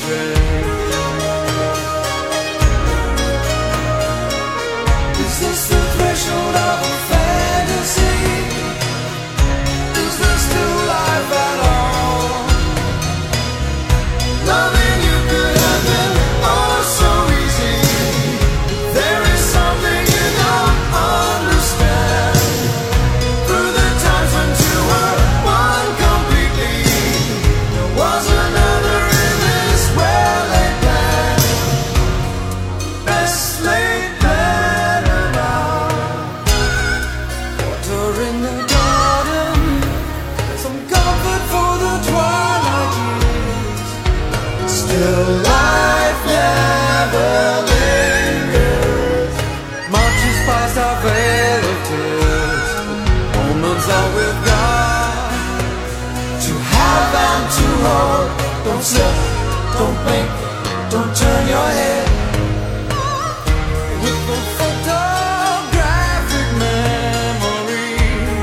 dread. Is this the threshold of a fantasy? Is there still life at all? Loving you could have been oh so easy. There is something you don't understand. Through the times when two were one completely, there was another in this well-laid plan. Best laid plan around. Water in the garden, some comfort for the twilight years. Still life never lingers. Marches past our veil of tears. Moments are with God, to have and to hold. Don't slip, don't blink, don't turn your head. With a photographic memory,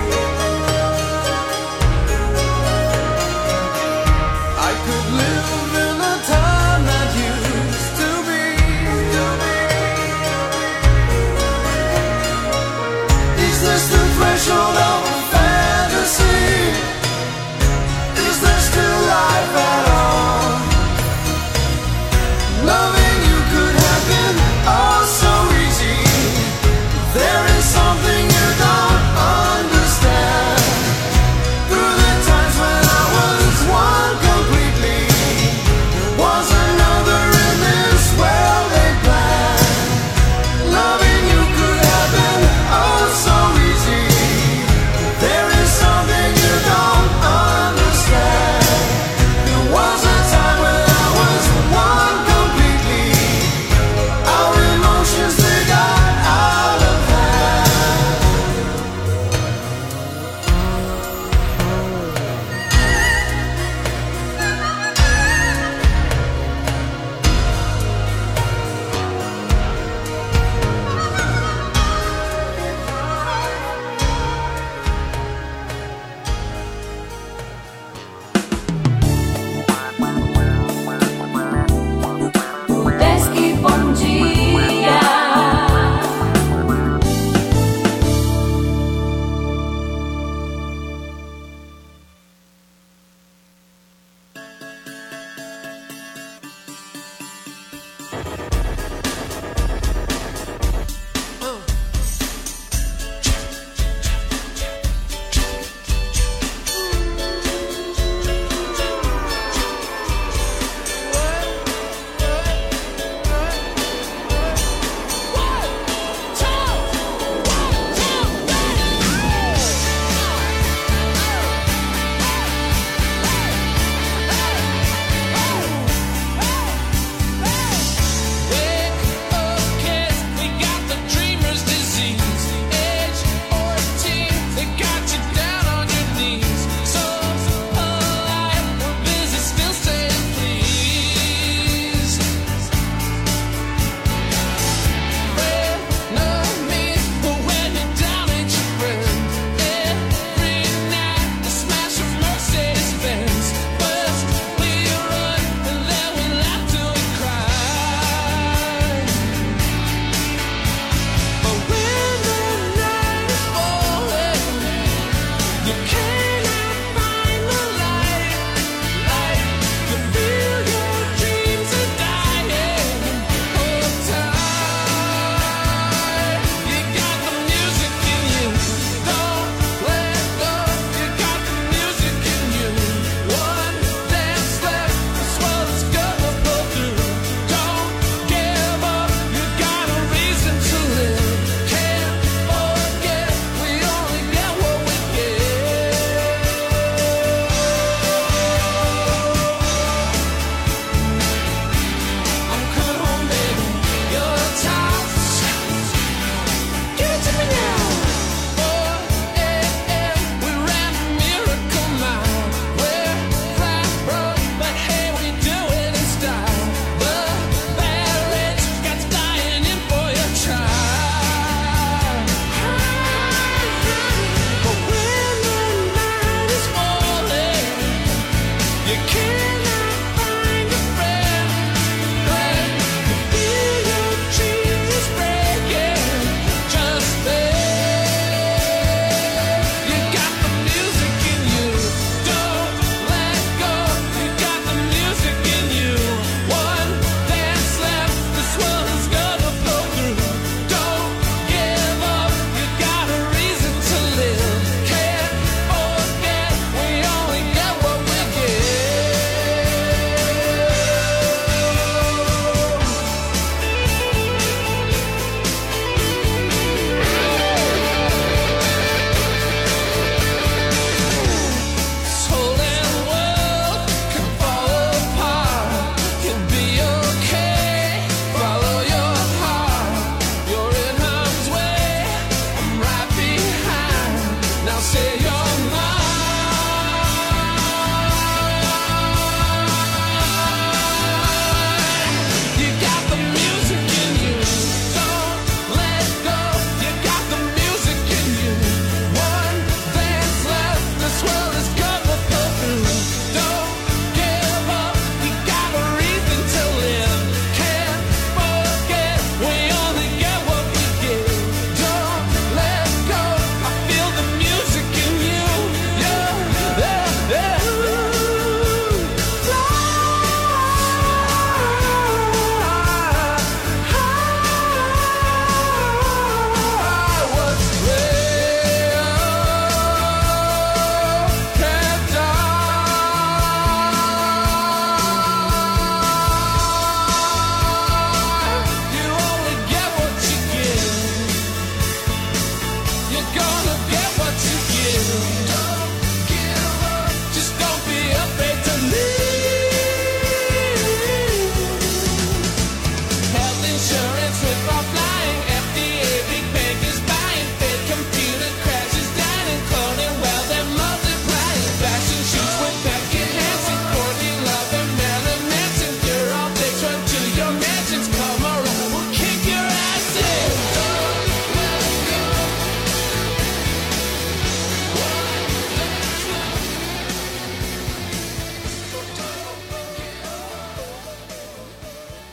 I could live in a time that used to be. Is this the threshold of a fantasy? Is there still life at all? Loving you could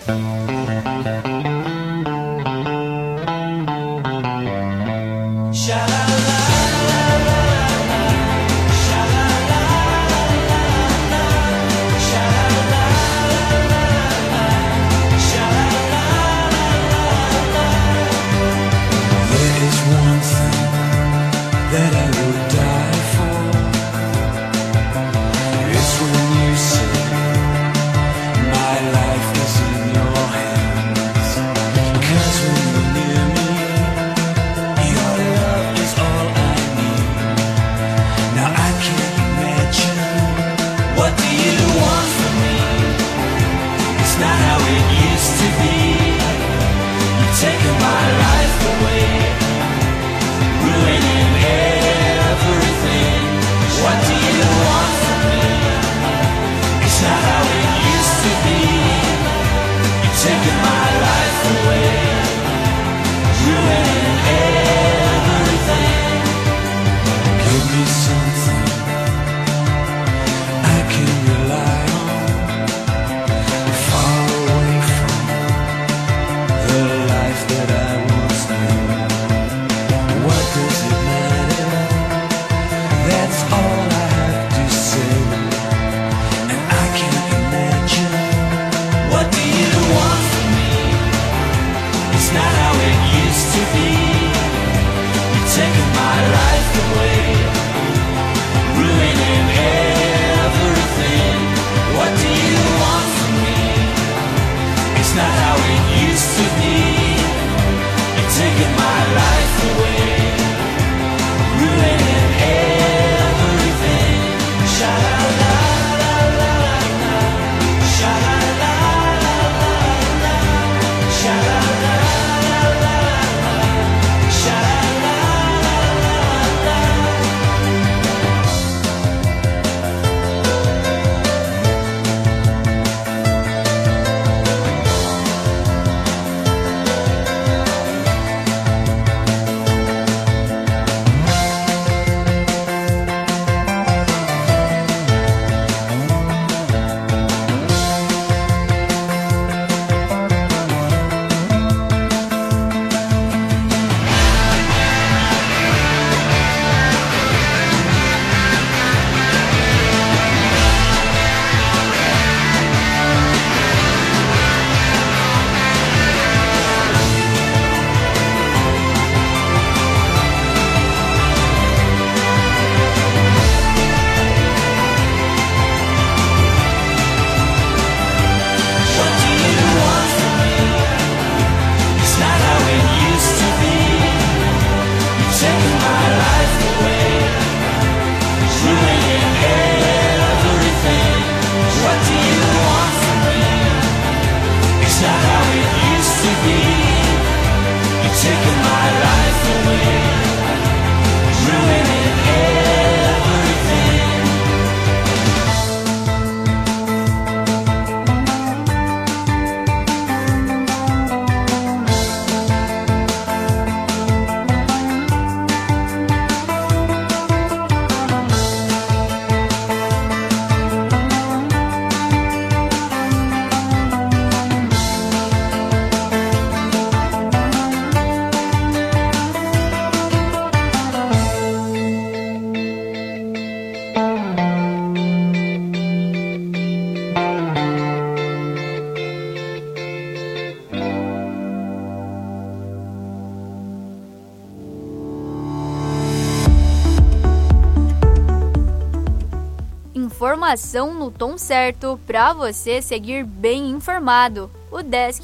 Informação no tom certo para você seguir bem informado. O Desk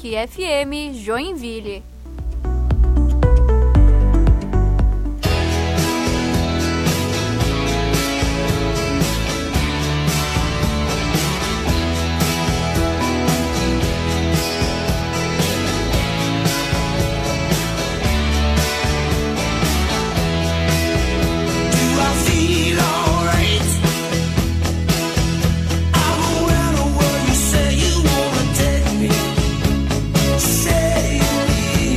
FM Joinville. Say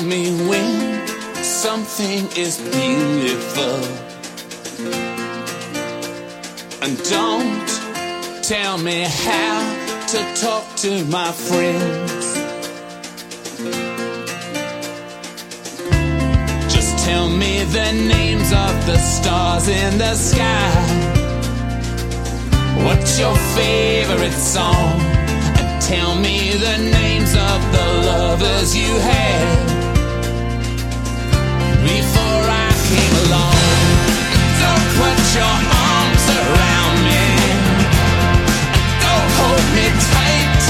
me when something is beautiful. And don't tell me how to talk to my friends. Just tell me the names of the stars in the sky. What's your favorite song? And tell me the names of the lovers you had before I came along. Don't put your arms around me. Don't hold me tight,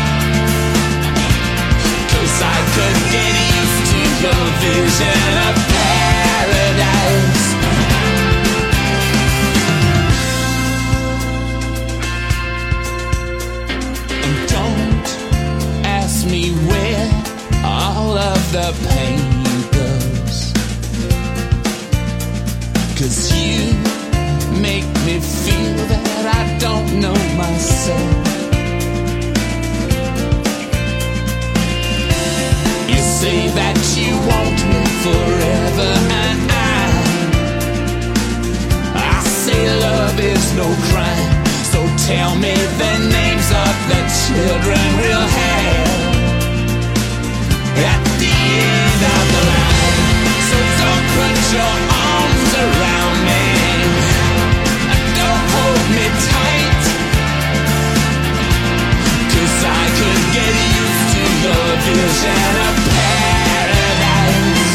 'cause I could get used to your vision of paradise. And don't ask me where all of the pain goes, 'cause you make me feel that I don't know myself. You say that you want me forever, and I say love is no crime. So tell me the names of the children we'll have at the end of the line. So don't put your arms around me. Don't hold me tight, 'cause I could get used to your vision of paradise.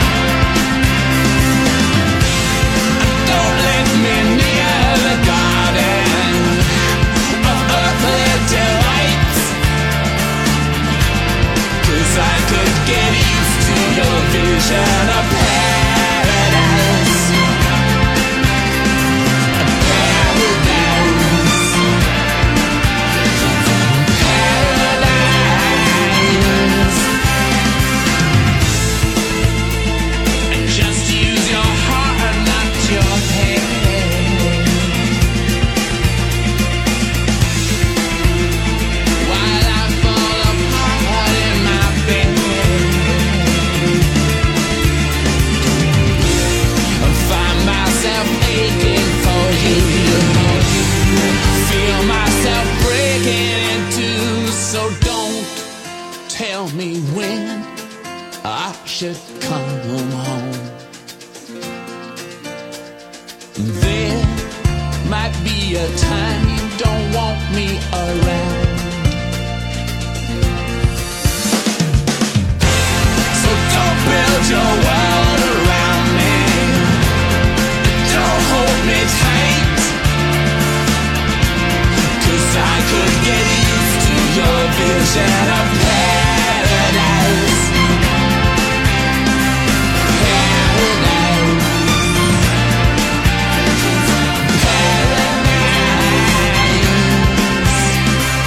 Don't let me near the garden of earthly delights, 'cause I could get used to your vision of paradise. Tell me when I should come home. There might be a time you don't want me around. So don't build your world around me. Don't hold me tight, 'cause I could get used to your vision of paradise. Paradise.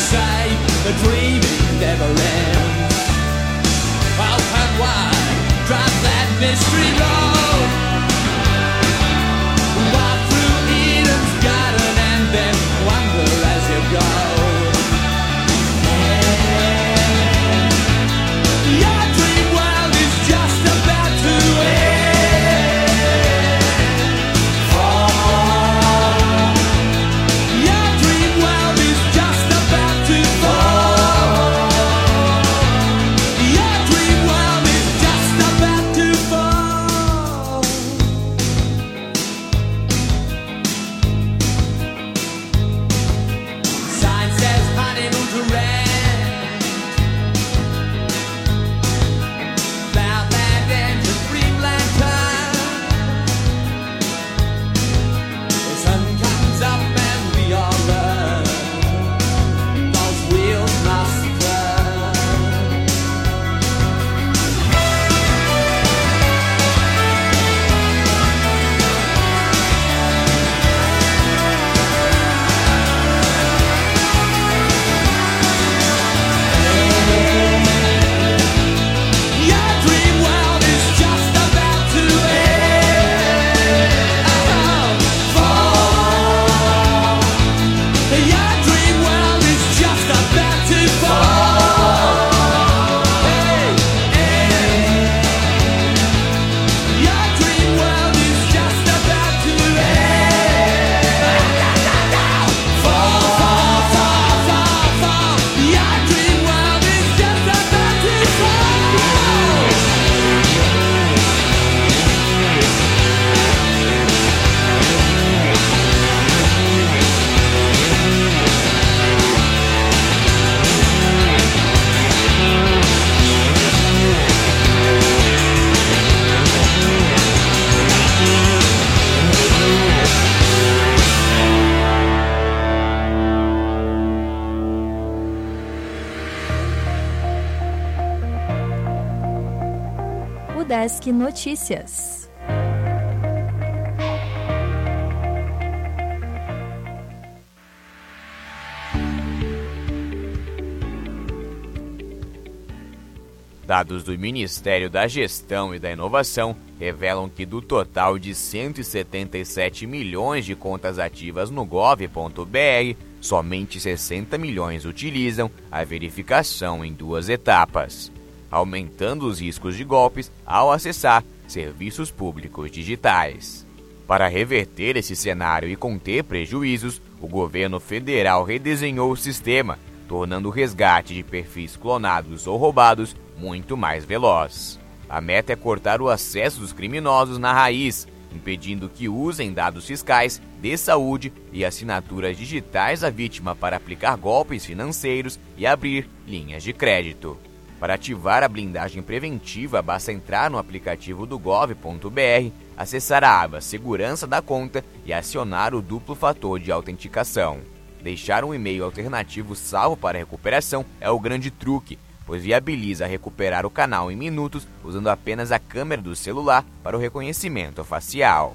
say the dreaming never ends. Open wide, drive that mystery road. Walk through Eden's garden and then wander as you go. Your dream world is just about to end. Fall. Your dream world is just about to fall. Your dream world is just about to fall. Sign says honeymoon to rent. Cloudland and the dreamland time. The sun comes up and we all run. Those wheels must turn. Your dream world is just about to end. Fall. Your dream world is just about to fall. Hey, your dream world is just about to end. Fall, fall, fall, fall, fall. Your dream world is just about to fall. O Desk Notícias. Dados do Ministério da Gestão e da Inovação revelam que do total de 177 milhões de contas ativas no gov.br, somente 60 milhões utilizam a verificação em 2 etapas, aumentando os riscos de golpes ao acessar serviços públicos digitais. Para reverter esse cenário e conter prejuízos, o governo federal redesenhou o sistema, tornando o resgate de perfis clonados ou roubados muito mais veloz. A meta é cortar o acesso dos criminosos na raiz, impedindo que usem dados fiscais, de saúde e assinaturas digitais da vítima para aplicar golpes financeiros e abrir linhas de crédito. Para ativar a blindagem preventiva, basta entrar no aplicativo do gov.br, acessar a aba Segurança da conta e acionar o duplo fator de autenticação. Deixar um e-mail alternativo salvo para recuperação é o grande truque, pois viabiliza recuperar o canal em minutos usando apenas a câmera do celular para o reconhecimento facial.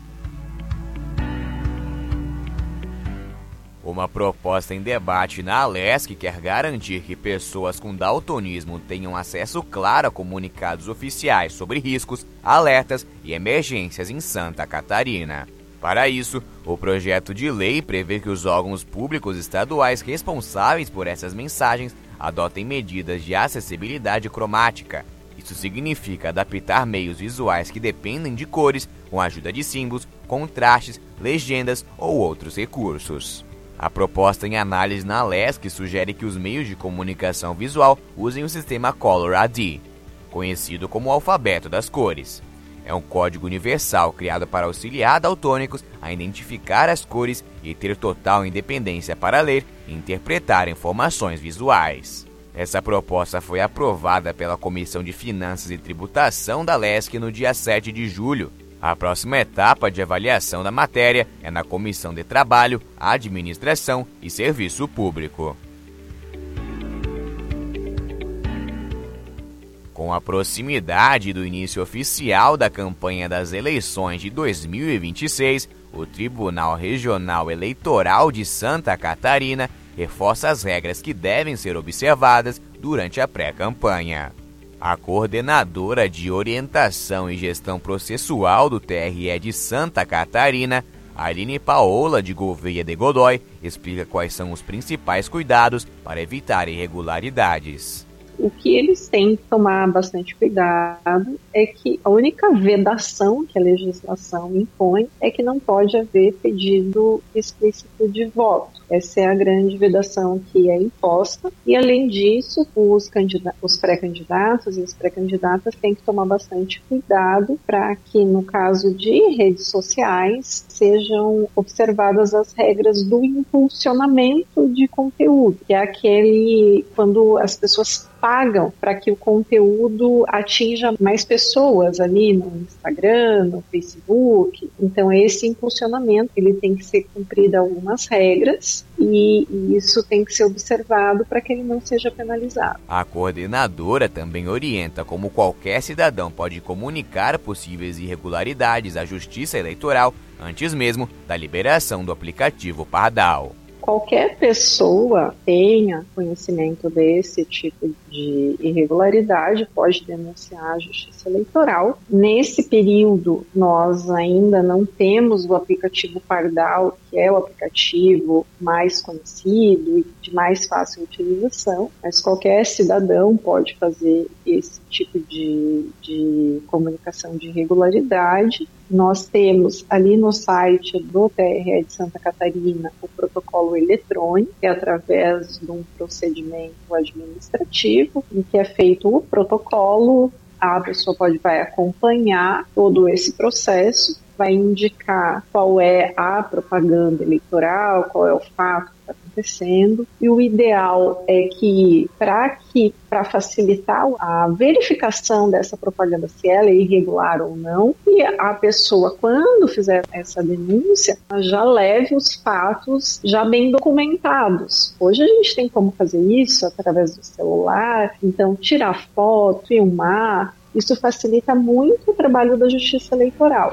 Uma proposta em debate na Alesc quer garantir que pessoas com daltonismo tenham acesso claro a comunicados oficiais sobre riscos, alertas e emergências em Santa Catarina. Para isso, o projeto de lei prevê que os órgãos públicos estaduais responsáveis por essas mensagens adotem medidas de acessibilidade cromática. Isso significa adaptar meios visuais que dependem de cores com a ajuda de símbolos, contrastes, legendas ou outros recursos. A proposta em análise na Alesc sugere que os meios de comunicação visual usem o sistema Color ID, conhecido como o alfabeto das cores. É um código universal criado para auxiliar daltônicos a identificar as cores e ter total independência para ler e interpretar informações visuais. Essa proposta foi aprovada pela Comissão de Finanças e Tributação da Alesc no dia 7 de julho. A próxima etapa de avaliação da matéria é na Comissão de Trabalho, Administração e Serviço Público. Com a proximidade do início oficial da campanha das eleições de 2026, o Tribunal Regional Eleitoral de Santa Catarina reforça as regras que devem ser observadas durante a pré-campanha. A coordenadora de Orientação e Gestão Processual do TRE de Santa Catarina, Aline Paola de Gouveia de Godoy, explica quais são os principais cuidados para evitar irregularidades. O que eles têm que tomar bastante cuidado é que a única vedação que a legislação impõe é que não pode haver pedido explícito de voto. Essa é a grande vedação que é imposta. E, além disso, os pré-candidatos e as pré-candidatas têm que tomar bastante cuidado para que, no caso de redes sociais, sejam observadas as regras do impulsionamento de conteúdo, que é aquele quando as pessoas pagam para que o conteúdo atinja mais pessoas ali no Instagram, no Facebook. Então, esse impulsionamento ele tem que ser cumprido algumas regras e isso tem que ser observado para que ele não seja penalizado. A coordenadora também orienta como qualquer cidadão pode comunicar possíveis irregularidades à Justiça Eleitoral antes mesmo da liberação do aplicativo Pardal. Qualquer pessoa tenha conhecimento desse tipo de irregularidade pode denunciar a Justiça Eleitoral. Nesse período, nós ainda não temos o aplicativo Pardal, que é o aplicativo mais conhecido e de mais fácil utilização, mas qualquer cidadão pode fazer esse tipo de comunicação de irregularidade. Nós temos ali no site do TRE de Santa Catarina o protocolo eletrônico, que é através de um procedimento administrativo, em que é feito o protocolo, a pessoa vai acompanhar todo esse processo, vai indicar qual é a propaganda eleitoral, qual é o fato que está acontecendo, e o ideal é que, para facilitar a verificação dessa propaganda, se ela é irregular ou não, e a pessoa, quando fizer essa denúncia, já leve os fatos já bem documentados. Hoje a gente tem como fazer isso através do celular, então tirar foto, filmar, isso facilita muito o trabalho da Justiça Eleitoral.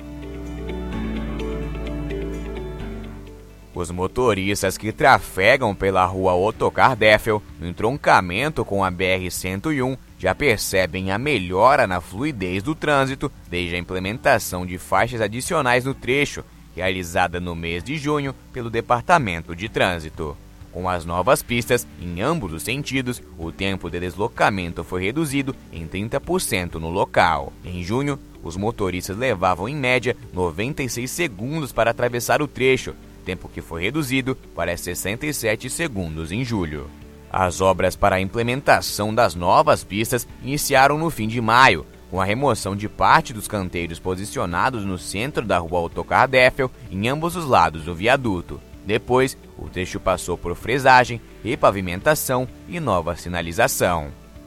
Os motoristas que trafegam pela rua Ottokar Deffel, no entroncamento com a BR-101, já percebem a melhora na fluidez do trânsito desde a implementação de faixas adicionais no trecho, realizada no mês de junho pelo Departamento de Trânsito. Com as novas pistas, em ambos os sentidos, o tempo de deslocamento foi reduzido em 30% no local. Em junho, os motoristas levavam em média 96 segundos para atravessar o trecho, tempo que foi reduzido para 67 segundos em julho. As obras para a implementação das novas pistas iniciaram no fim de maio, com a remoção de parte dos canteiros posicionados no centro da rua Ottokar Deffel em ambos os lados do viaduto. Depois, o trecho passou por fresagem, repavimentação e nova sinalização.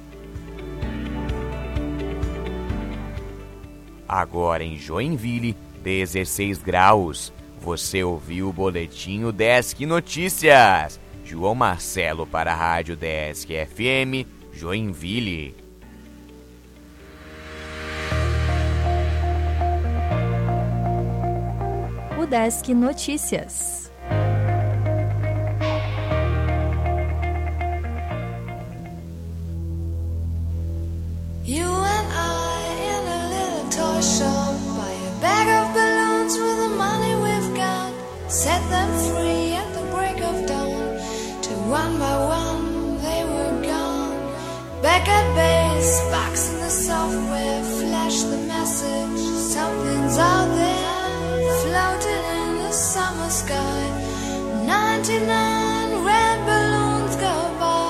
Agora em Joinville, 16 graus. Você ouviu o boletim Desk Notícias. João Marcelo para a Rádio Desk FM, Joinville. O Desk Notícias. You and I in a little toy shop, buy a bag of balloons with the money we've got, set them free at the break of dawn, till one by one they were gone. Back at base, box in the software, flash the message, something's out there, floating in the summer sky. 99 red balloons go by.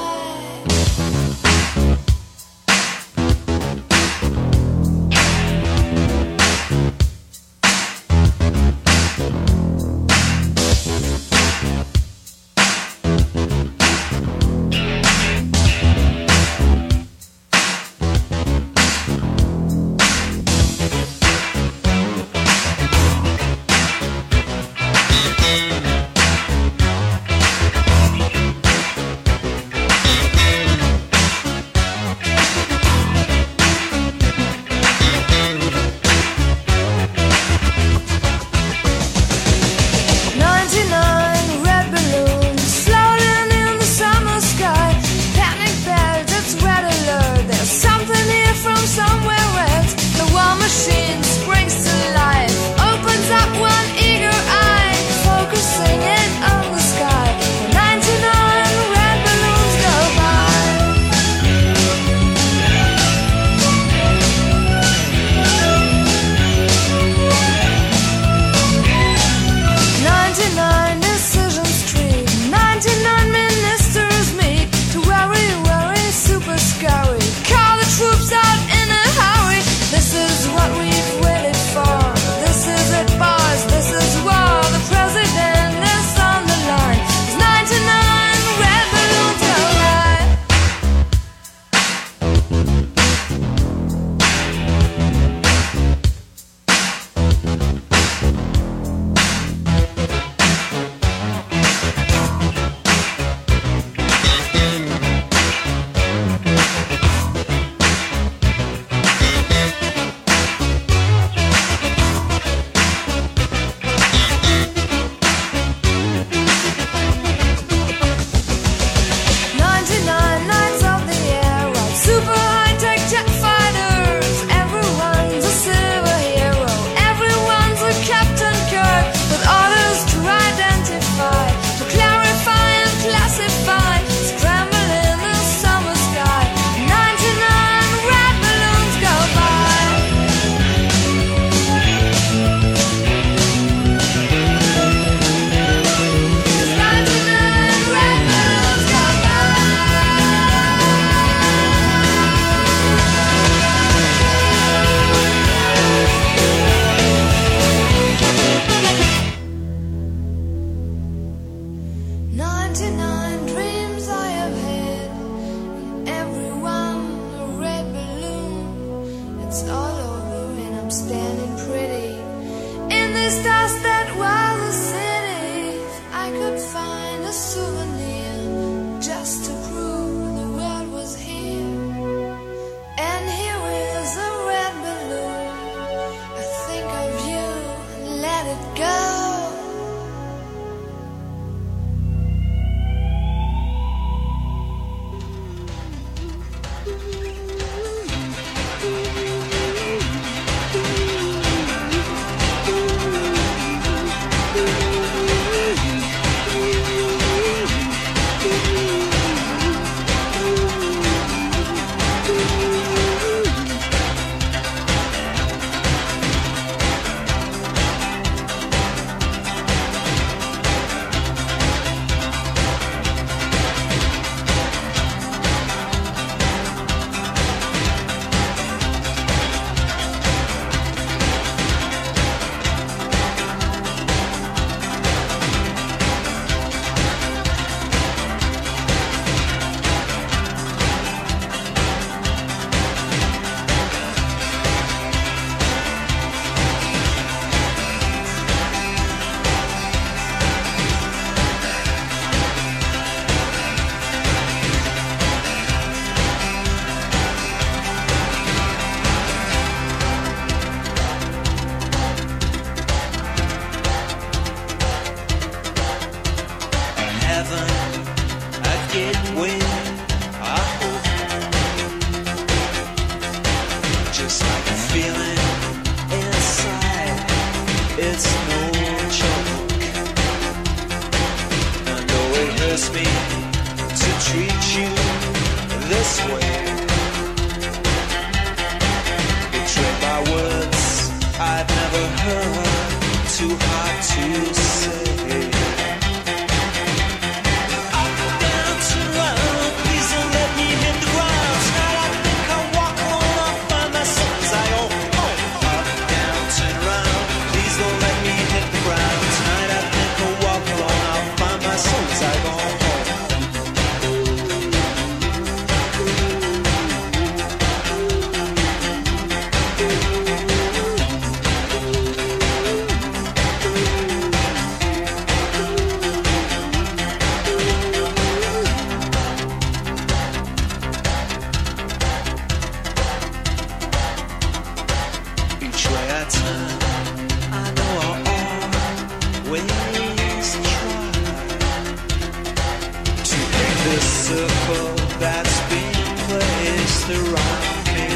this circle that's been placed around me.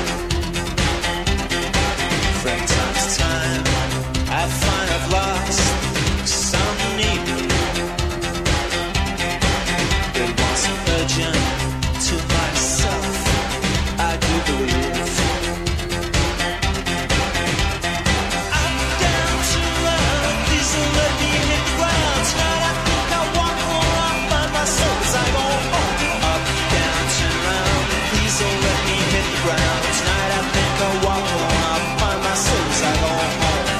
From time to time, I find I've lost some need. It wasn't urgent to myself, I do believe. I'm down to run, please don't let me hit the ground. Tonight I think I walk home, I find myself as I go home. Up, down, turn around, please don't let me hit the ground. Tonight I think I walk home, I find myself as I go home.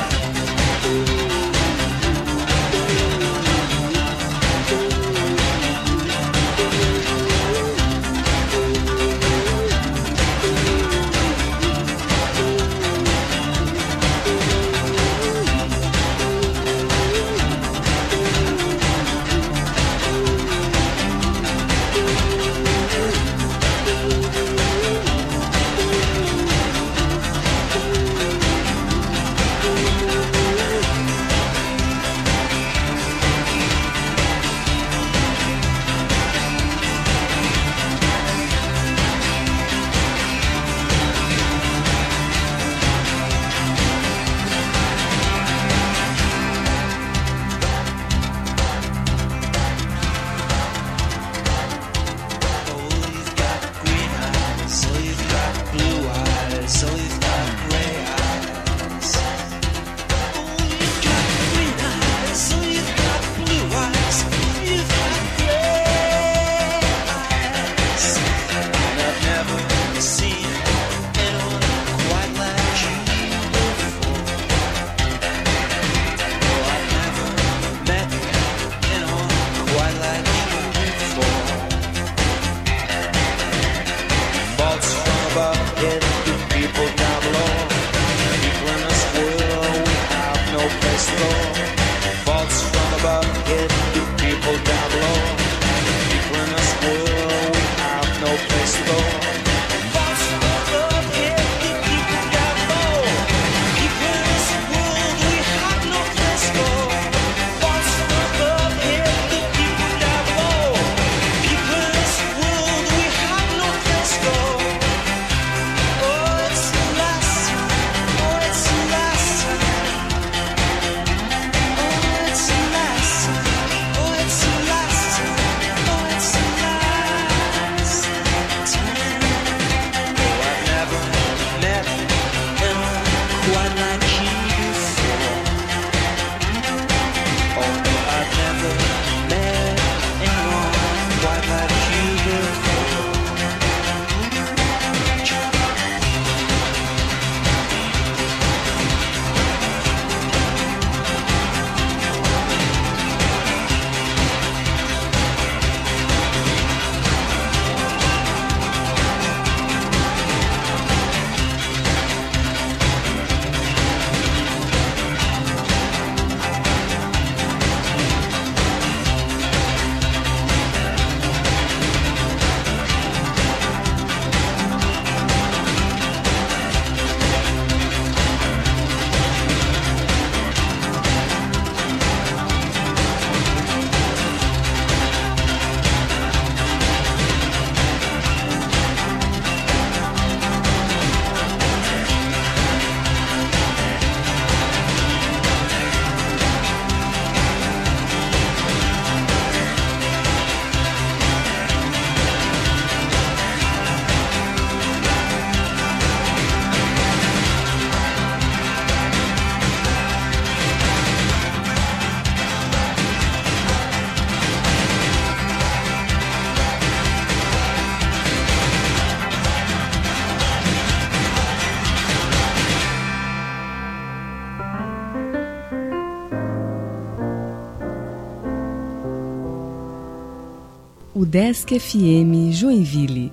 Udesc FM Joinville.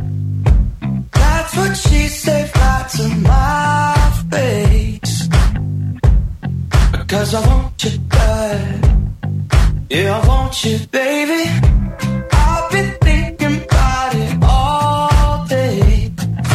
That's what she said, right to my face. 'cause I want you bad. Yeah, I want you, baby. I've been thinking about it all day,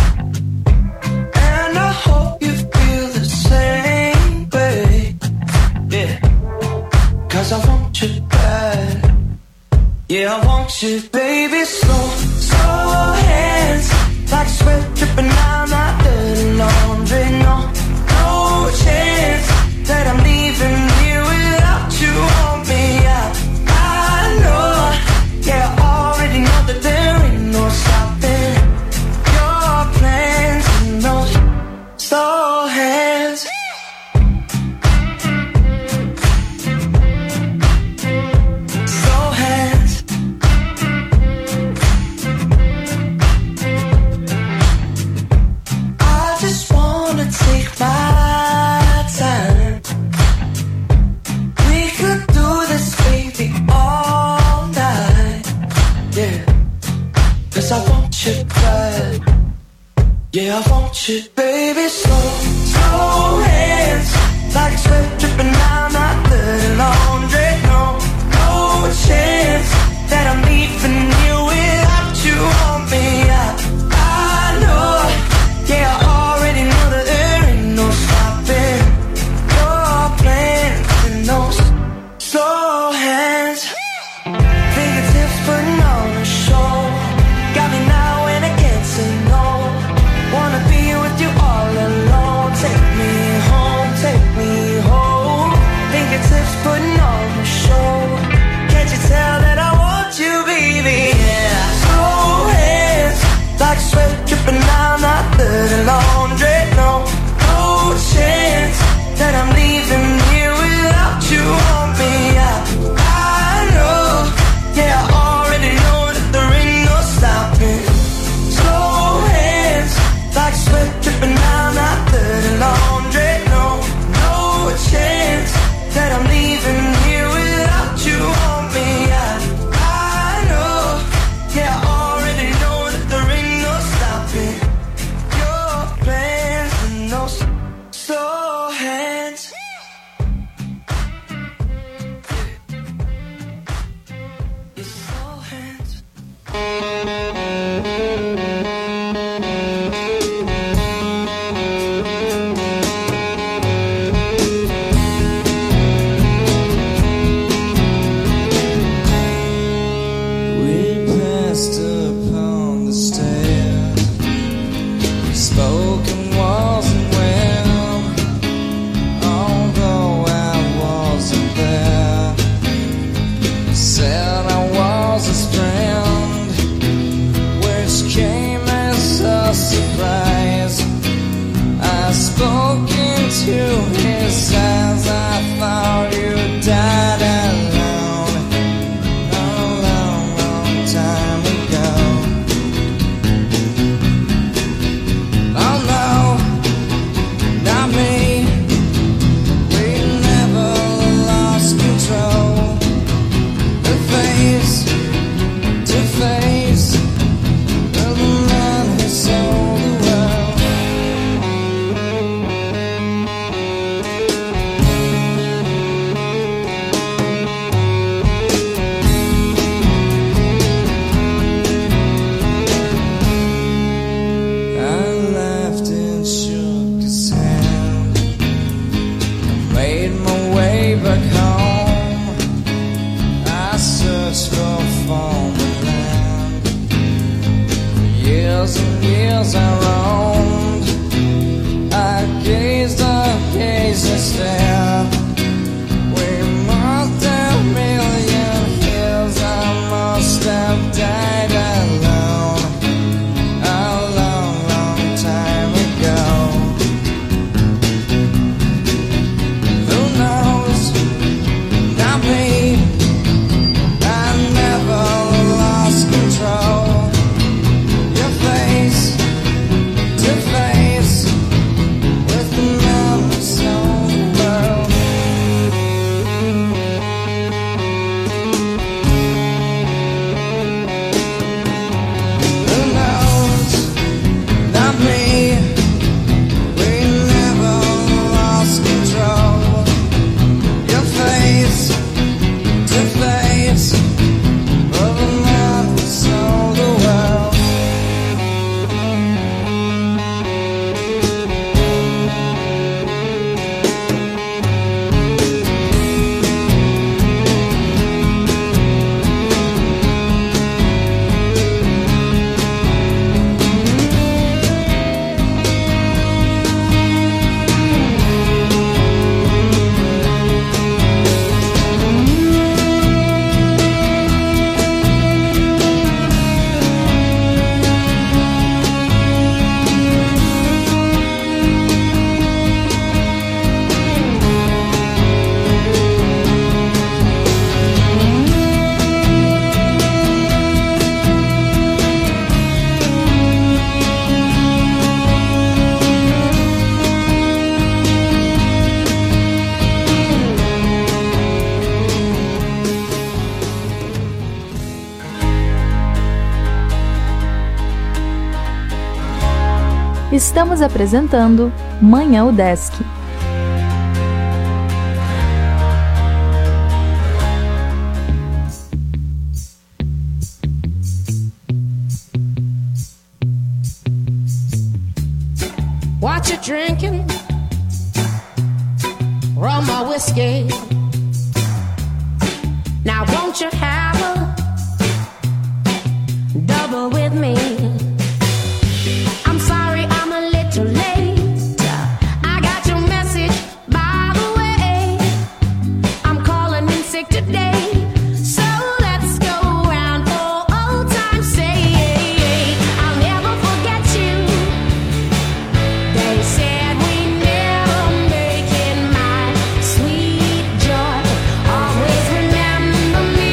and I hope you feel the same way. Yeah, 'cause I want you bad. Yeah, I want you, baby. Slow, slow hands, like sweat dripping down my dirty laundry. No, no chance that I'm leaving here without you on me. I know, yeah, I already know that there ain't no stopping your plans and those slow hands. Slow hands. I just wanna take my time. We could do this, baby, all night. Yeah, 'cause I want you bad. Yeah, I want you, baby. Slow, slow hands, like sweat dripping down my dirty laundry. No, no chance that I'm leaving you without you on me. I know, yeah, I already know that there ain't no stopping your plans and those slow hands. Fingertips putting on a show, got me now and I can't say no. Wanna be with you all alone. Take me home, take me home. Fingertips putting on a show. Can't you tell that I want you, baby? Yeah. Slow hands, like sweat dripping down my dirty laundry. No, no chance that I'm leaving here without you on me. I know, yeah, I already know that there ain't no stopping. Slow hands, like sweat dripping down my dirty laundry. No, no chance that I'm leaving here without you on me. I know, yeah, I already know that there ain't no stopping your plans and those slow hands. Your slow hands. We passed upon the stair, spoken wasn't well, although I wasn't there. Said I was his friend, which came as a surprise. I spoke into his eyes, I thought you died alone a long, long time ago. Oh no, not me. We never lost control. The face to face of the man who sold the world. I laughed and shook his hand. I made my way back home. I searched for foreign land. For years and years I roamed. I gazed and stared. We marked a million years. I must have died alone a long, long time ago. Who knows? Not me. I never lost control. Your face to face with the man who sold the world. Estamos apresentando Manhã UDESC. What you drinking? Rum or whiskey? Now won't you have a double with me? I'm sorry I'm a little late. I got your message by the way. I'm calling in sick today, so let's go round for old time's sake. I'll never forget you. They said we never make it, my sweet joy. Always remember me.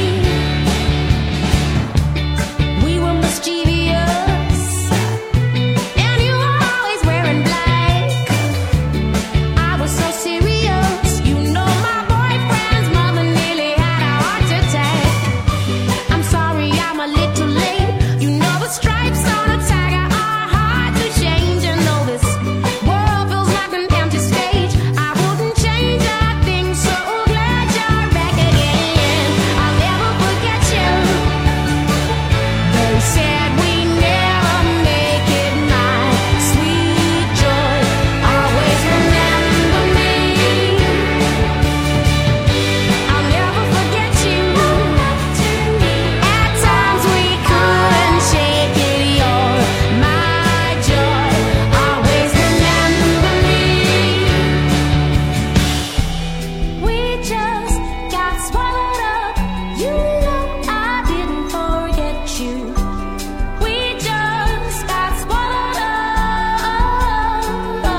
We were mischievous, and you were always wearing black. I was so serious, you know my boyfriend's mother nearly had a heart attack. I'm sorry I'm a little late. You know the stripes on a tiger are hard to change, and though this world feels like an empty stage, I wouldn't change a thing. So glad you're back again. I'll never forget you. They said we never make it, my sweet joy. Always remember me. I'll never forget you. At times we couldn't shake it. You're my joy. Always remember me. We just got swallowed up. You know I didn't forget you. We just got swallowed up.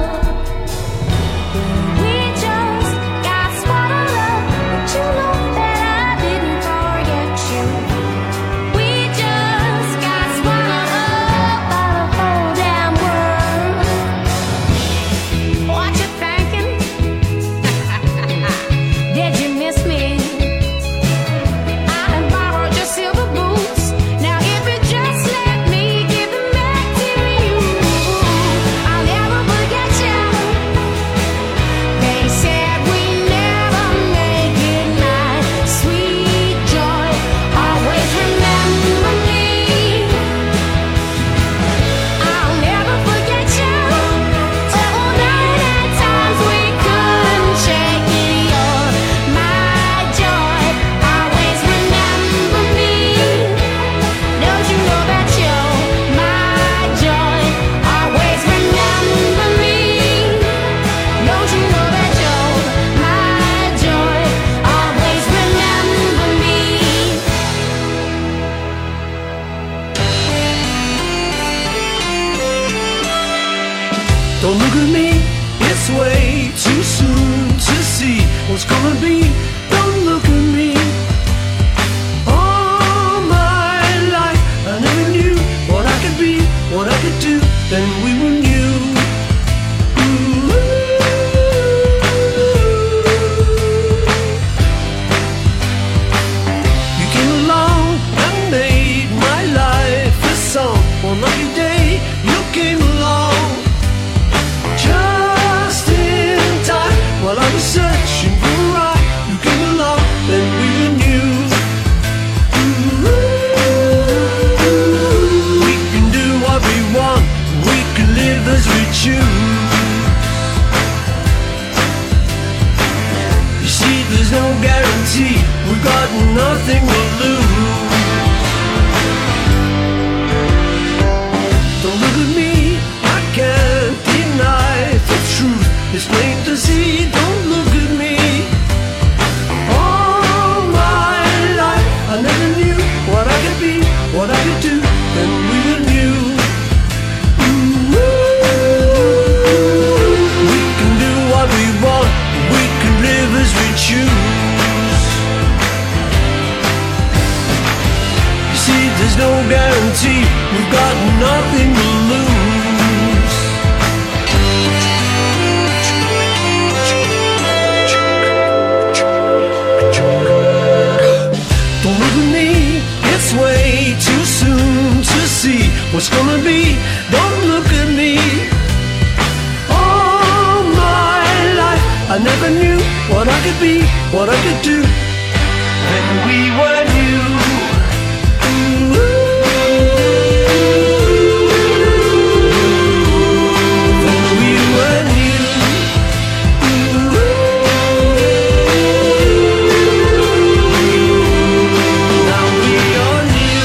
We just got swallowed up. But you know that I didn't forget you. We just got swallowed up by the whole damn world. What you thinking? Did you miss me? I done borrowed your silver boots. Now if you just let me give them back to you, I'll never forget you. They said we never make it, my sweet joy. Always remember me. I'll never forget you. Oh, night at times we couldn't shake it. You're my joy. Always remember me. Don't you know that you're my joy? Always remember me. Don't you know that you're my joy? Always remember me. Don't look at me, it's way too soon to see what's gonna be. Don't look at me. All my life I never knew what I could be, what I could do, then we were new. Ooh. You came along and made my life a song. One lucky day you came along, just in time while I was searching for a ride. You came along, then we were new. Ooh. We can do what we want, we can live as we choose. You see, there's no guarantee, we've got nothing to lose. Don't look at me, I can't deny the truth. It's plain to see, don't look at me. All my life I never knew what I could be, what I could do, then we were new. Ooh. We can do what we want, we can live as we choose. You see, there's no guarantee, we've got nothing to lose. Don't look at me, it's way too soon to see what's gonna be. Don't look at me. never knew what I could be, what I could do when we were new. When we were new. Now we are new.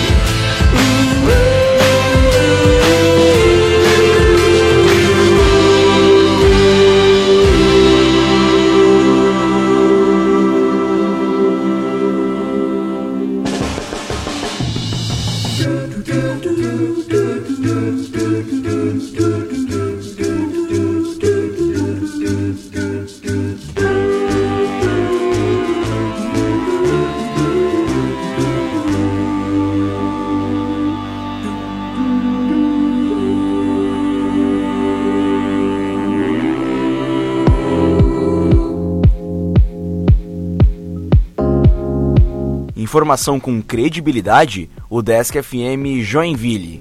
Informação com credibilidade, o Desk FM Joinville.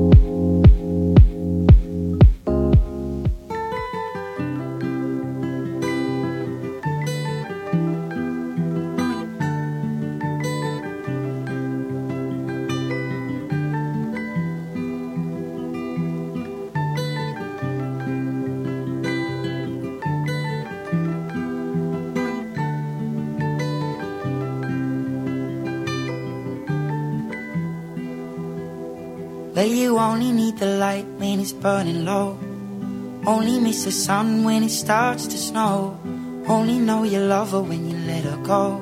Well, you only need the light when it's burning low. Only miss the sun when it starts to snow. Only know you love her when you let her go.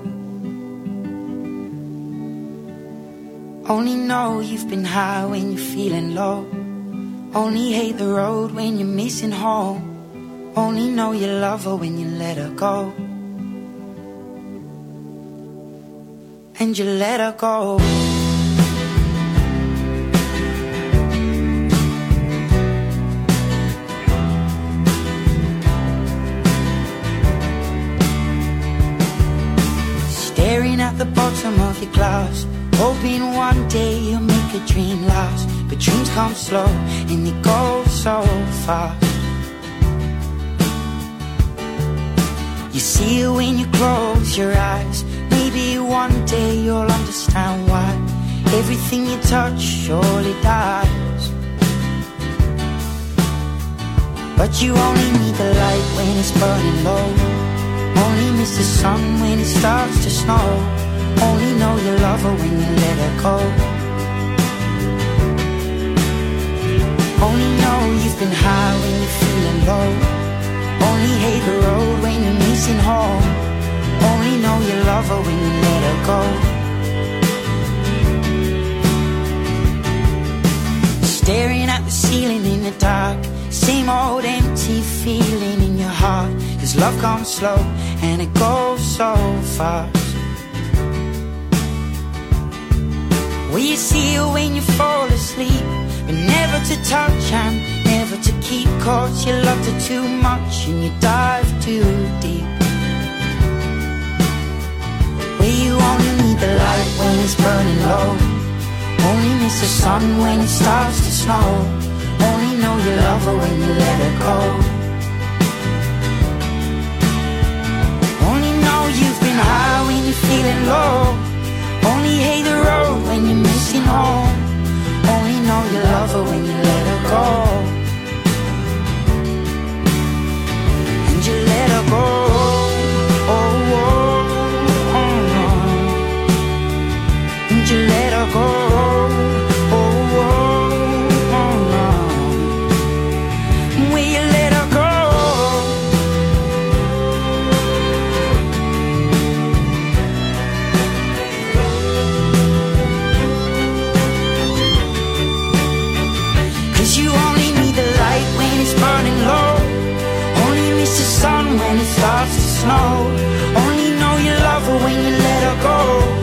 Only know you've been high when you're feeling low. Only hate the road when you're missing home. Only know you love her when you let her go. And you let her go. Staring at the bottom of your glass, hoping one day you'll make a dream last. But dreams come slow and they go so fast. You see it when you close your eyes. Maybe one day you'll understand why everything you touch surely dies. But you only need the light when it's burning low. Only miss the sun when it starts to snow. Only know you love her when you let her go. Only know you've been high when you're feeling low. Only hate the road when you're missing home. Only know you love her when you let her go. Staring at the ceiling in the dark, same old empty feeling in your heart. 'Cause love comes slow and it goes so fast. Well, you see her when you fall asleep, but never to touch and never to keep. 'Cause you loved her too much and you dive too deep. Well, you only need the light when it's burning low. Only miss the sun when it starts to snow. Only know you love her when you let her go. Only know you've been high when you're feeling low. Only hate the road when you're missing home. Only know you love her when you let her go. And you let her go. Oh, oh, oh, oh. And you let her go. Oh, oh, oh, oh. Will you let her go? You only need the light when it's burning low. Only miss the sun when it starts to snow. Only know you love her when you let her go.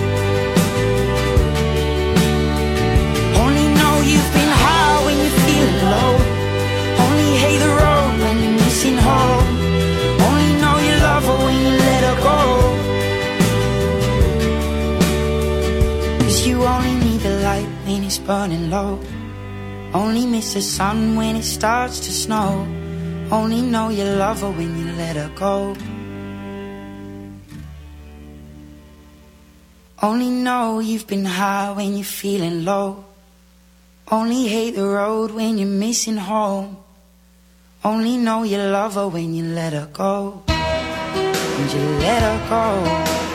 Only know you've been high when you're feeling low. Only hate the road when you're missing home. Only know you love her when you let her go. 'Cause you only need the light when it's burning low. Only miss the sun when it starts to snow. Only know you love her when you let her go. Only know you've been high when you're feeling low. Only hate the road when you're missing home. Only know you love her when you let her go. And you let her go.